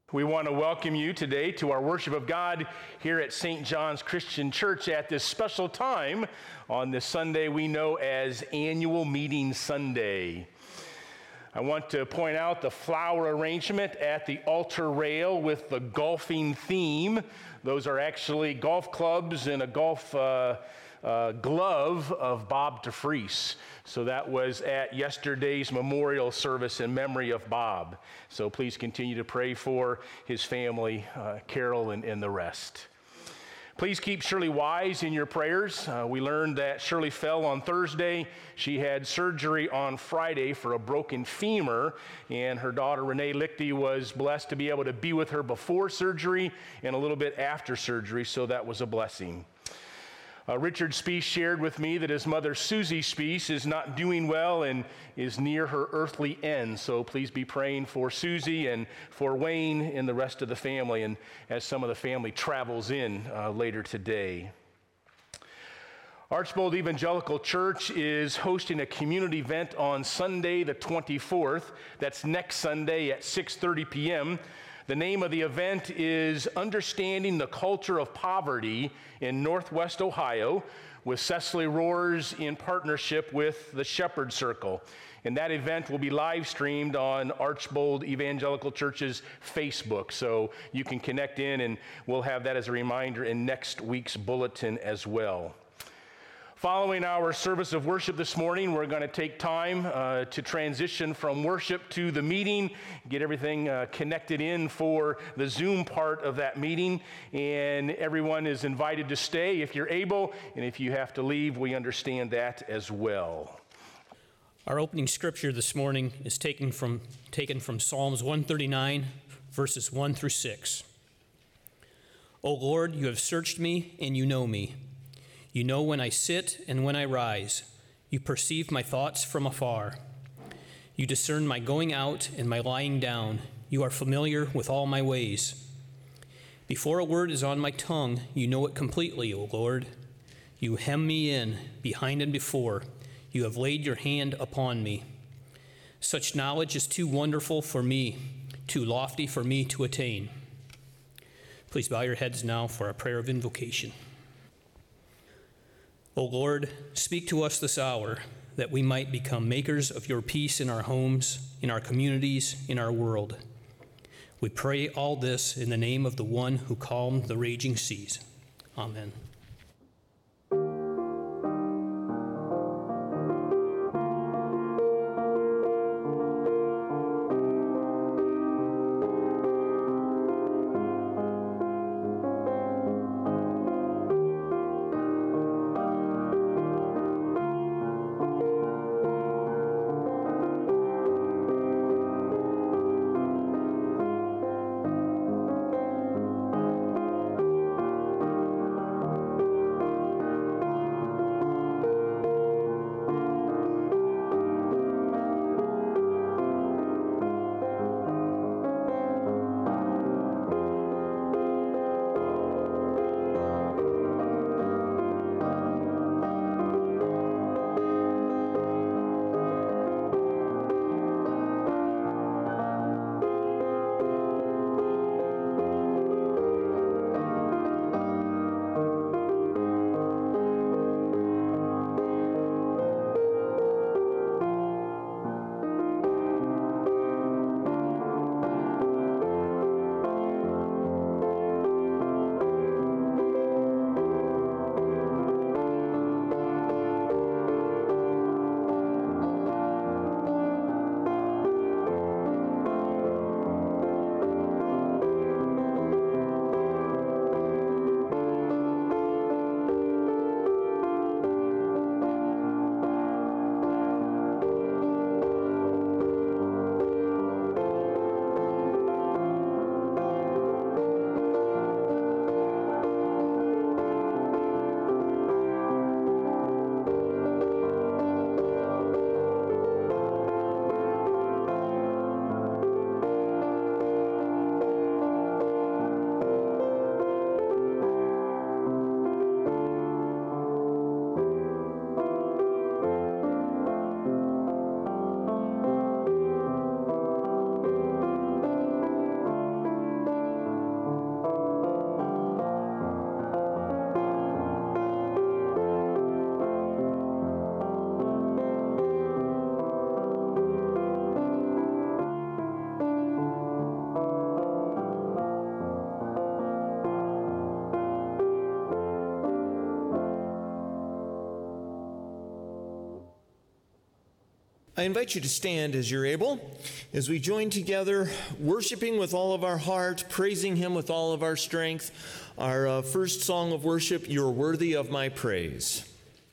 We want to welcome you today to our worship of God here at St. John's Christian Church at this special time on this Sunday we know as Annual Meeting Sunday. I want to point out the flower arrangement at the altar rail with the golfing theme. Those are actually golf clubs and a golf glove of Bob DeFries. So that was at yesterday's memorial service in memory of Bob. So please continue to pray for his family, Carol and the rest. Please keep Shirley Wise in your prayers. We learned that Shirley fell on Thursday. She had surgery on Friday for a broken femur, and her daughter Renee Lichty was blessed to be able to be with her before surgery and a little bit after surgery, so that was a blessing. Richard Speece shared with me that his mother, Susie Speece, is not doing well and is near her earthly end. So please be praying for Susie and for Wayne and the rest of the family, and as some of the family travels in later today. Archbold Evangelical Church is hosting a community event on Sunday the 24th. That's next Sunday at 6:30 p.m. The name of the event is Understanding the Culture of Poverty in Northwest Ohio, with Cecily Roars in partnership with the Shepherd Circle. And that event will be live streamed on Archbold Evangelical Church's Facebook. So you can connect in, and we'll have that as a reminder in next week's bulletin as well. Following our service of worship this morning, we're going to take time to transition from worship to the meeting, get everything connected in for the Zoom part of that meeting, and everyone is invited to stay if you're able, and if you have to leave, we understand that as well. Our opening scripture this morning is taken from Psalms 139, verses 1 through 6. O Lord, you have searched me, and you know me. You know when I sit and when I rise. You perceive my thoughts from afar. You discern my going out and my lying down. You are familiar with all my ways. Before a word is on my tongue, you know it completely, O Lord. You hem me in, behind and before. You have laid your hand upon me. Such knowledge is too wonderful for me, too lofty for me to attain. Please bow your heads now for a prayer of invocation. O Lord, speak to us this hour, that we might become makers of your peace in our homes, in our communities, in our world. We pray all this in the name of the one who calmed the raging seas. Amen. I invite you to stand as you're able, as we join together, worshiping with all of our heart, praising Him with all of our strength. Our first song of worship, You're Worthy of My Praise.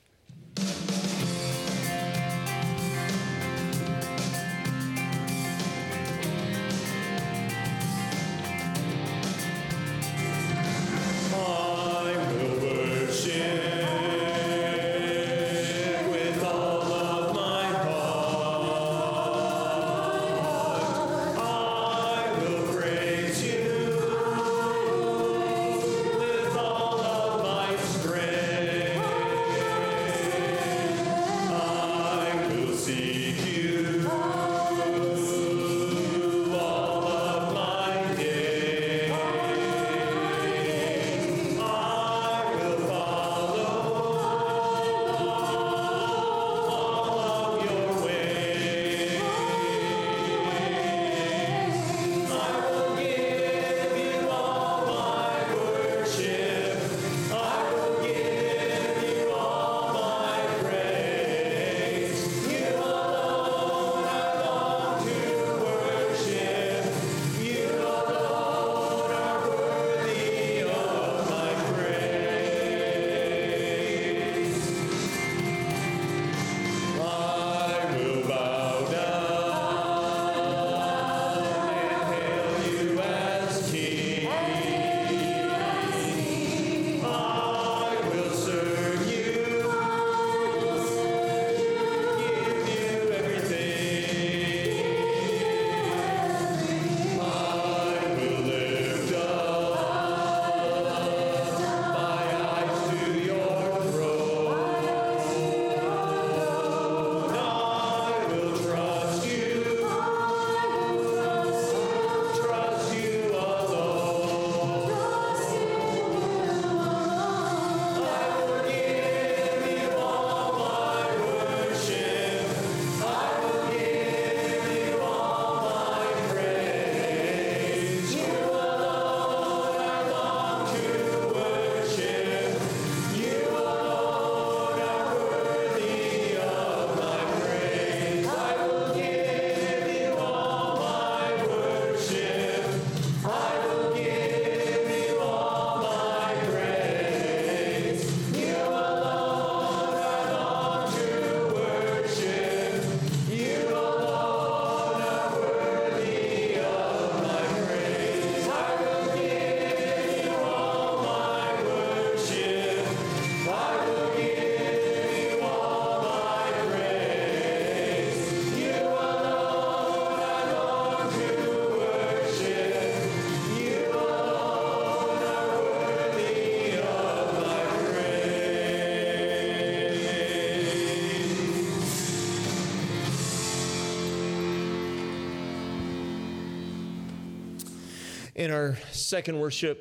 And our second worship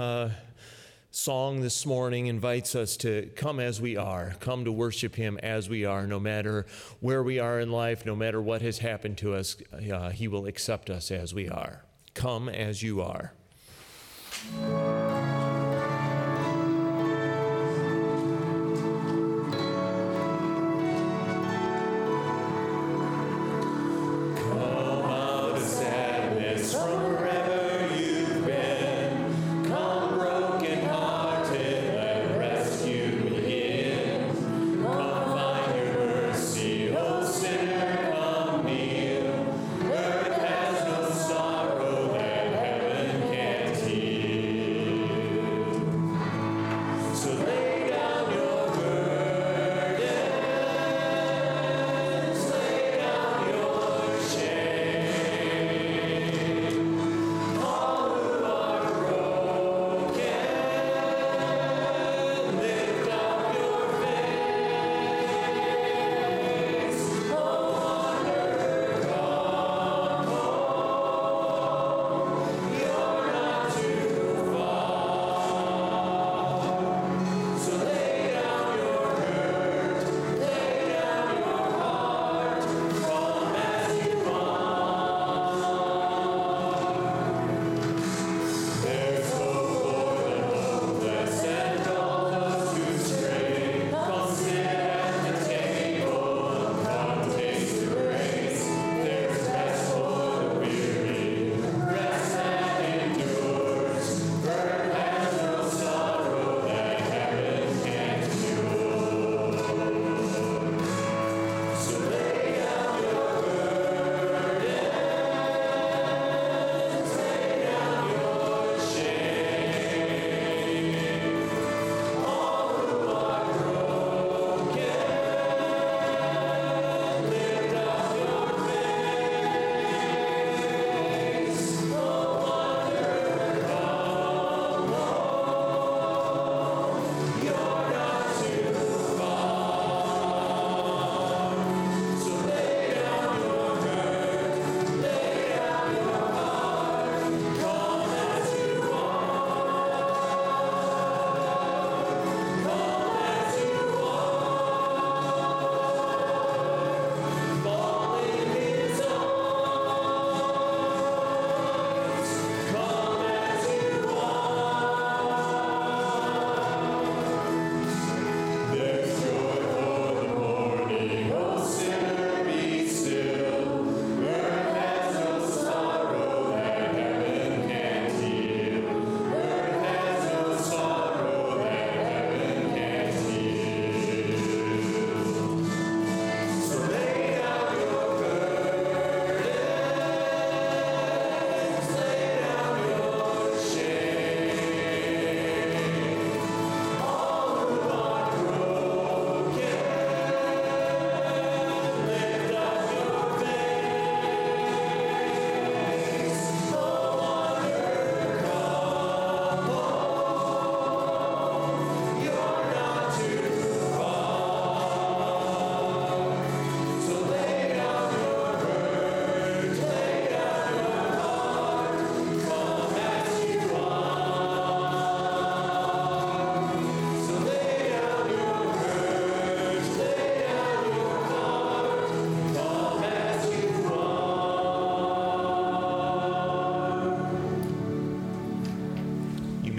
song this morning invites us to come as we are, come to worship Him as we are, no matter where we are in life, no matter what has happened to us, He will accept us as we are. Come as you are. Earth has no sorrow that heaven can't heal.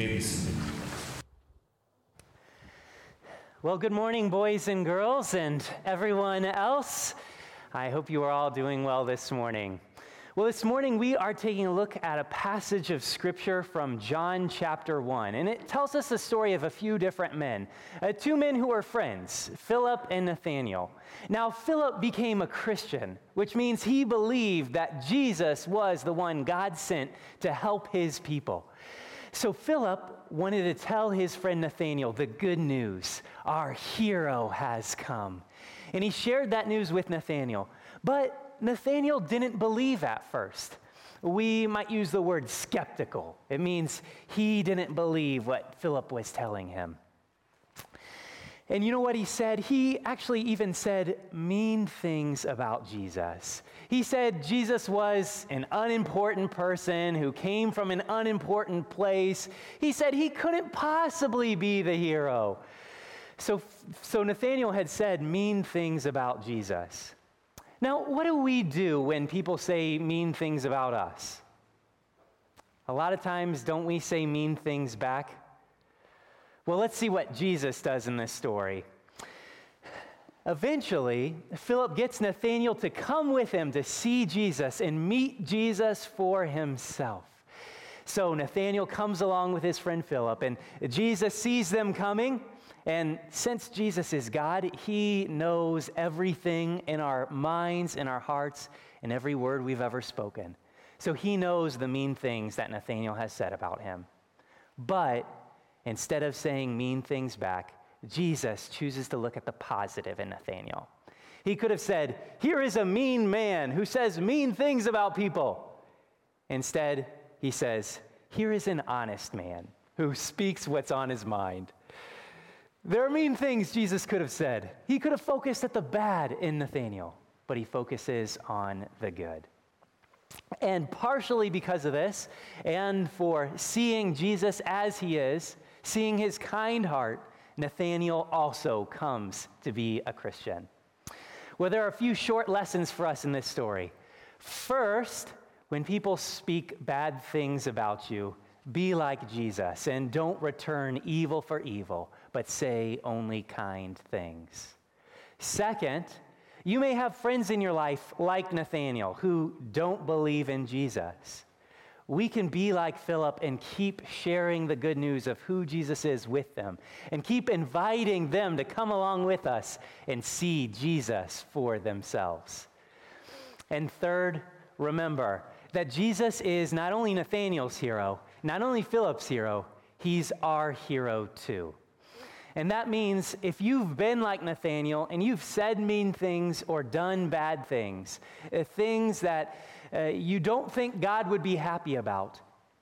may be seated. Well, good morning, boys and girls, and everyone else. I hope you are all doing well this morning. Well, this morning we are taking a look at a passage of Scripture from John chapter 1, and it tells us the story of a few different men, two men who were friends, Philip and Nathanael. Now, Philip became a Christian, which means he believed that Jesus was the one God sent to help his people. So Philip wanted to tell his friend Nathanael the good news. Our hero has come. And he shared that news with Nathanael. But Nathanael didn't believe at first. We might use the word skeptical. It means he didn't believe what Philip was telling him. And you know what he said? He actually even said mean things about Jesus. He said Jesus was an unimportant person who came from an unimportant place. He said he couldn't possibly be the hero. So Nathanael had said mean things about Jesus. Now, what do we do when people say mean things about us? A lot of times, don't we say mean things back? Well, let's see what Jesus does in this story. Eventually, Philip gets Nathanael to come with him to see Jesus and meet Jesus for himself. So Nathanael comes along with his friend Philip, and Jesus sees them coming, and since Jesus is God, he knows everything in our minds, in our hearts, and every word we've ever spoken. So he knows the mean things that Nathanael has said about him. But instead of saying mean things back, Jesus chooses to look at the positive in Nathanael. He could have said, "Here is a mean man who says mean things about people." Instead, he says, "Here is an honest man who speaks what's on his mind." There are mean things Jesus could have said. He could have focused at the bad in Nathanael, but he focuses on the good. And partially because of this, and for seeing Jesus as he is, seeing his kind heart, Nathanael also comes to be a Christian. Well, there are a few short lessons for us in this story. First, when people speak bad things about you, be like Jesus and don't return evil for evil, but say only kind things. Second, you may have friends in your life like Nathanael who don't believe in Jesus. We can be like Philip and keep sharing the good news of who Jesus is with them and keep inviting them to come along with us and see Jesus for themselves. And third, remember that Jesus is not only Nathanael's hero, not only Philip's hero, he's our hero too. And that means if you've been like Nathanael and you've said mean things or done bad things, things that you don't think God would be happy about,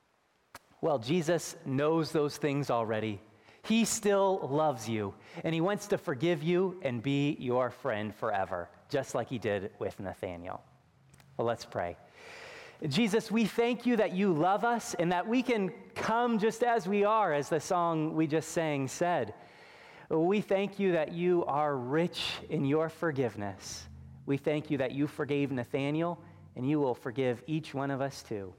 well, Jesus knows those things already. He still loves you, and he wants to forgive you and be your friend forever, just like he did with Nathanael. Well, let's pray. Jesus, we thank you that you love us and that we can come just as we are, as the song we just sang said. We thank you that you are rich in your forgiveness. We thank you that you forgave Nathanael, and you will forgive each one of us too.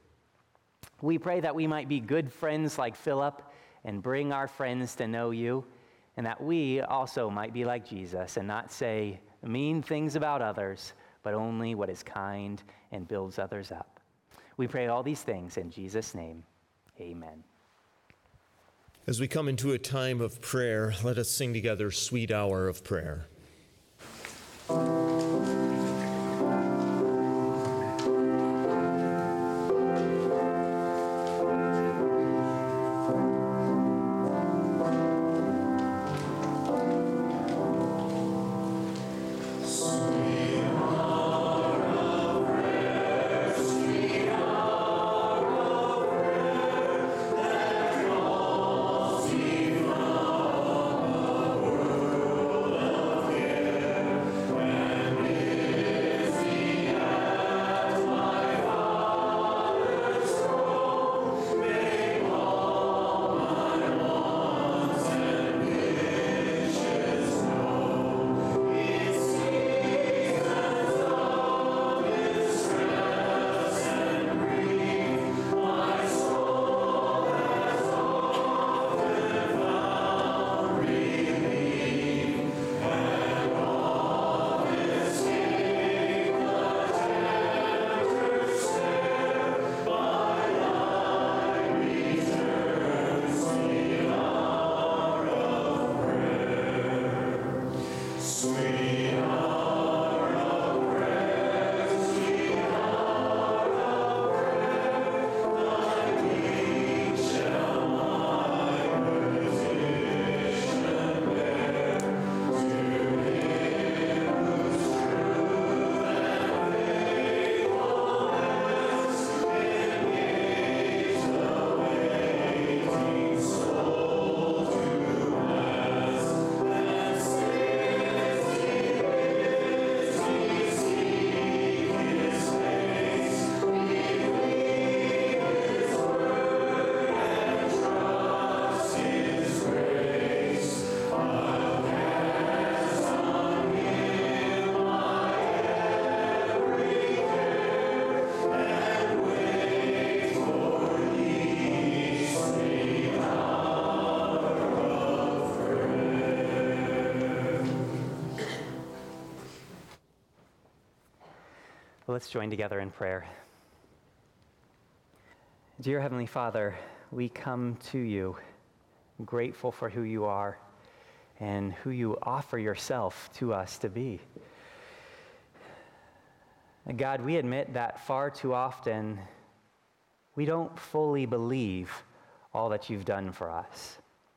We pray that we might be good friends like Philip and bring our friends to know you, and that we also might be like Jesus and not say mean things about others, but only what is kind and builds others up. We pray all these things in Jesus' name. Amen. As we come into a time of prayer, let us sing together, Sweet Hour of Prayer. When Let's join together in prayer. Dear Heavenly Father, we come to you grateful for who you are and who you offer yourself to us to be. God, we admit that far too often we don't fully believe all that you've done for us.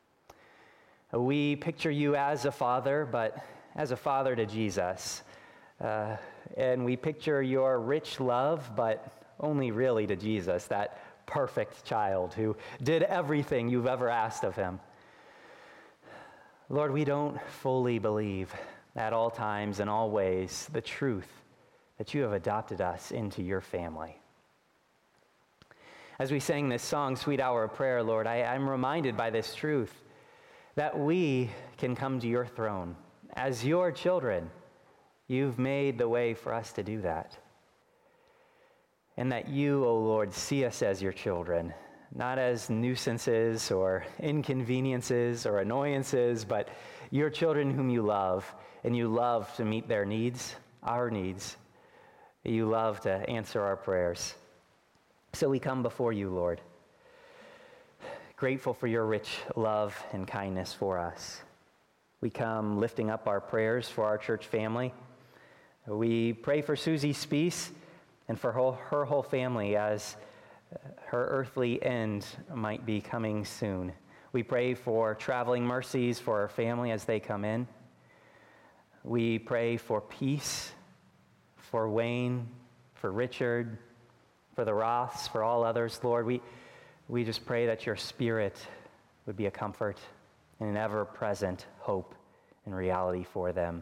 We picture you as a father, but as a father to Jesus. And we picture your rich love, but only really to Jesus, that perfect child who did everything you've ever asked of him. Lord, we don't fully believe at all times and all ways the truth that you have adopted us into your family. As we sang this song, Sweet Hour of Prayer, Lord, I'm reminded by this truth that we can come to your throne. As your children, you've made the way for us to do that. And that you, O Lord, see us as your children, not as nuisances or inconveniences or annoyances, but your children whom you love, and you love to meet their needs, our needs. You love to answer our prayers. So we come before you, Lord, grateful for your rich love and kindness for us. We come lifting up our prayers for our church family. We pray for Susie Speece and for her whole family as her earthly end might be coming soon. We pray for traveling mercies for her family as they come in. We pray for peace for Wayne, for Richard, for the Roths, for all others, Lord. We just pray that your Spirit would be a comfort and an ever-present hope and reality for them.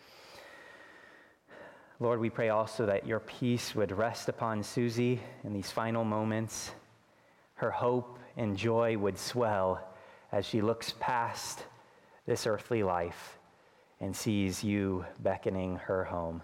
Lord, we pray also that your peace would rest upon Susie in these final moments. Her hope and joy would swell as she looks past this earthly life and sees you beckoning her home.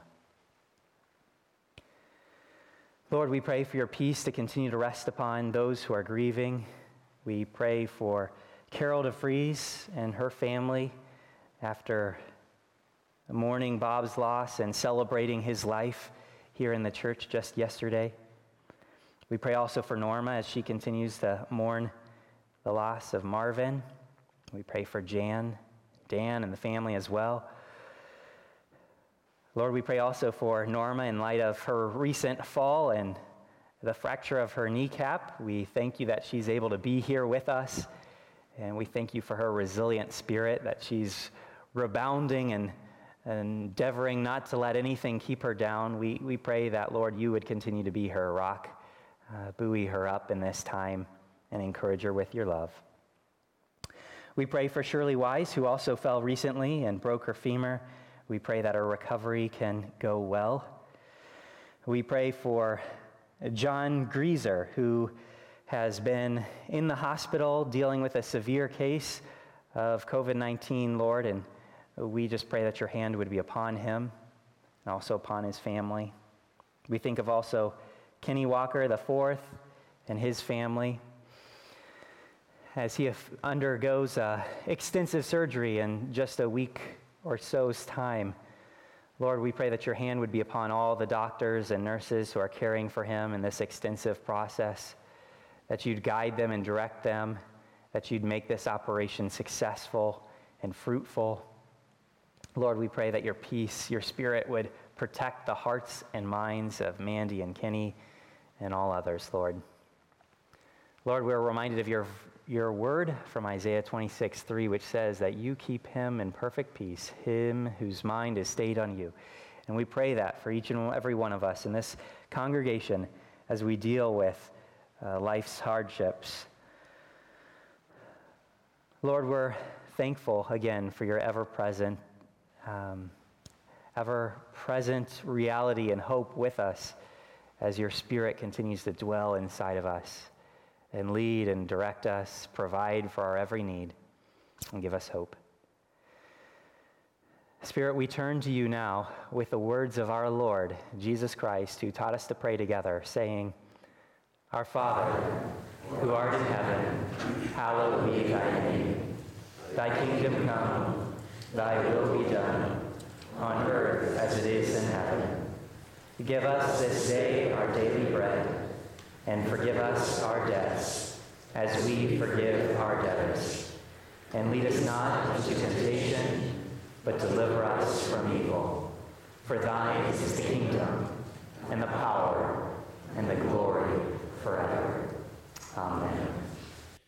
Lord, we pray for your peace to continue to rest upon those who are grieving. We pray for Carol DeFries and her family after mourning Bob's loss and celebrating his life here in the church just yesterday. We pray also for Norma as she continues to mourn the loss of Marvin. We pray for Dan, and the family as well. Lord, we pray also for Norma in light of her recent fall and the fracture of her kneecap. We thank you that she's able to be here with us, and we thank you for her resilient spirit, that she's rebounding and endeavoring not to let anything keep her down. We pray that, Lord, you would continue to be her rock, buoy her up in this time, and encourage her with your love. We pray for Shirley Wise, who also fell recently and broke her femur. We pray that her recovery can go well. We pray for John Grieser, who has been in the hospital dealing with a severe case of COVID-19, Lord, and we just pray that your hand would be upon him and also upon his family. We think of also Kenny Walker IV and his family as he undergoes extensive surgery in just a week or so's time. Lord, we pray that your hand would be upon all the doctors and nurses who are caring for him in this extensive process, that you'd guide them and direct them, that you'd make this operation successful and fruitful. Lord, we pray that your peace, your Spirit would protect the hearts and minds of Mandy and Kenny and all others, Lord. Lord, we're reminded of your word from Isaiah 26:3, which says that you keep him in perfect peace, him whose mind is stayed on you. And we pray that for each and every one of us in this congregation as we deal with life's hardships. Lord, we're thankful again for your ever-present reality and hope with us as your Spirit continues to dwell inside of us and lead and direct us, provide for our every need, and give us hope. Spirit, we turn to you now with the words of our Lord, Jesus Christ, who taught us to pray together, saying, Our Father, who art in heaven, hallowed be thy name. Thy kingdom come, thy will be done, on earth as it is in heaven. Give us this day our daily bread, and forgive us our debts, as we forgive our debtors. And lead us not into temptation, but deliver us from evil. For thine is the kingdom, and the power, and the glory forever. Amen.